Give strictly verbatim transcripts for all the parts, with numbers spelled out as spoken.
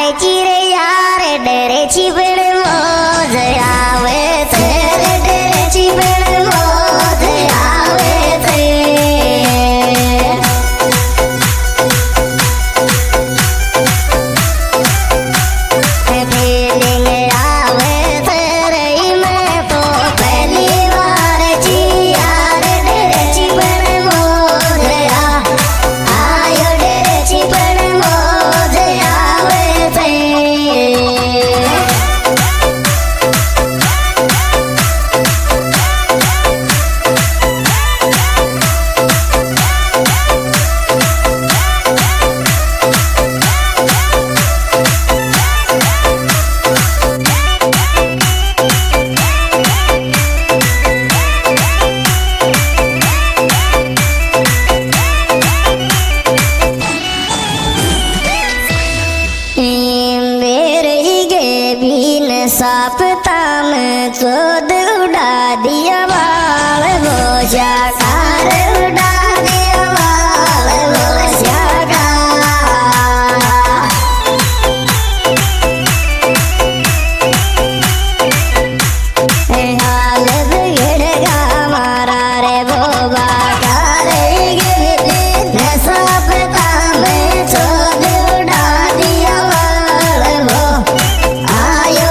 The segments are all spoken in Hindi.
चिरे यार डरे छिपड़ मोज आवे थे डरे छिपड़ मोज आवे थे फीलिंग आवे थे रही मैं तो पहली बार जी यार डरे छिपड़ मोज आयो डरे छिपड़ मोज आवे थे सापता में चोद उड़ा दिया बाल भोजा कार उड़ा दिया बाल भोजा का हाल बिगड़गा मारा रे बोबा सापता में चोद उड़ा दिया बाल भो आयो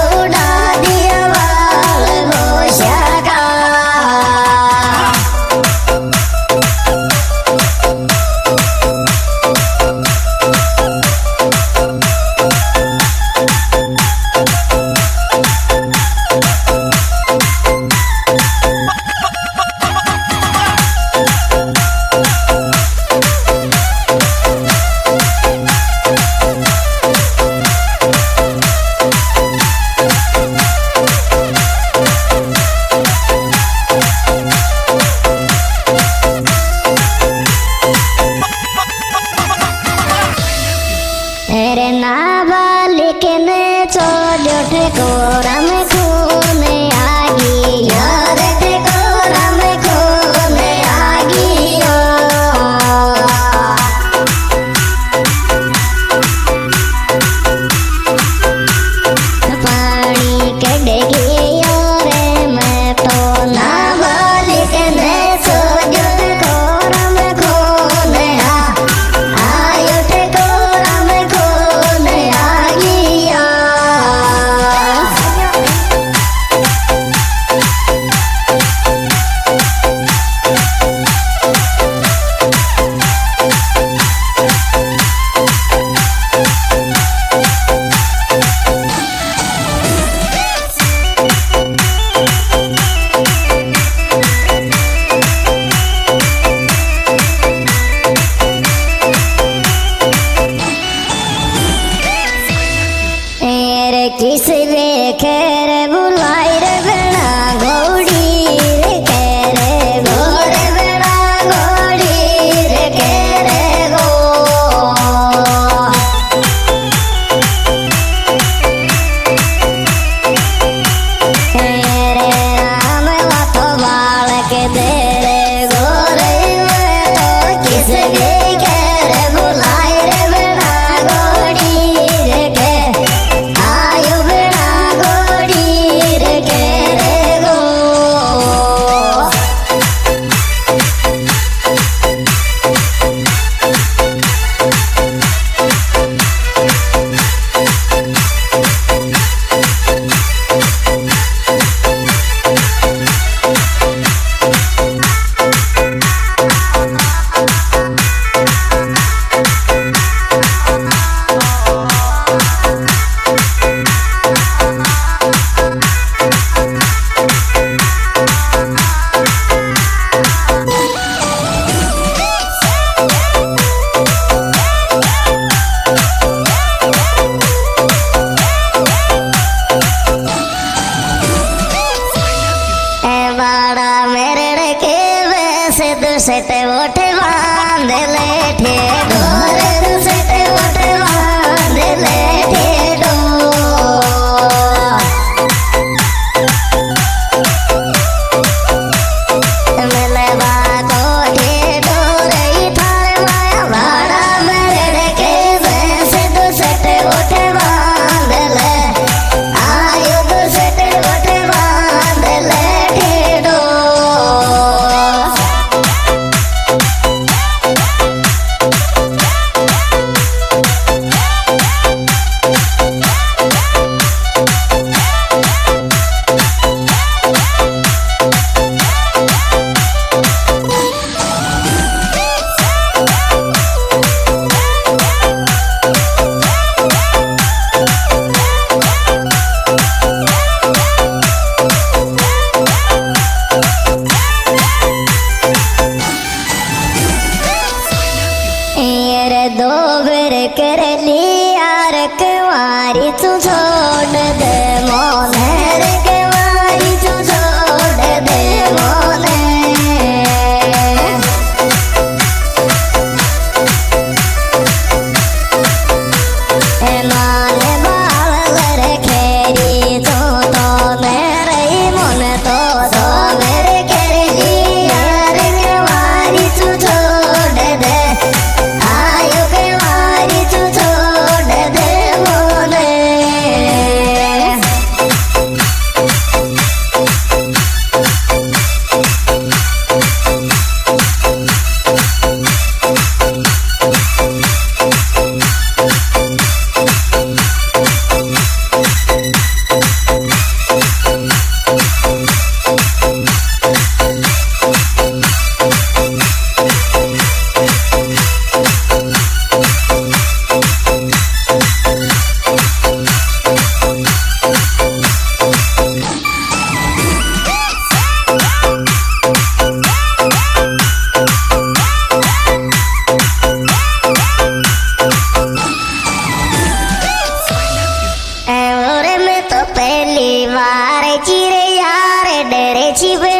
तेरे नाबालिग ने छोड़ो ठिकोरा में खून आगी यार ठिकोरा में खून आगी पानी कड़गी और मैं तो नाबालिग ने छोड़ो ठिकोरा में खून आयो ठिकोरा में खून आगी किस रे खैर बुलाई रे बना घोड़ी रे खैरे घोड़े बना घोड़ी रे खैरे गो खैरे आम वातो बाल के दे रे गोरे में तो किस रे खैर बुलाई रे बना घोड़ी रे खैर आयो बना तू छोड़ दे मोने रे के वारी तू छोड़ दे मोने ए माने बाल रे खेरी तू तो मेरे मन तो तो मेरे खेरी यार के वारी तू छोड़ दे आयो के वारी तू छोड़ दे मोने पहली बार चिरे यार डरे छिपे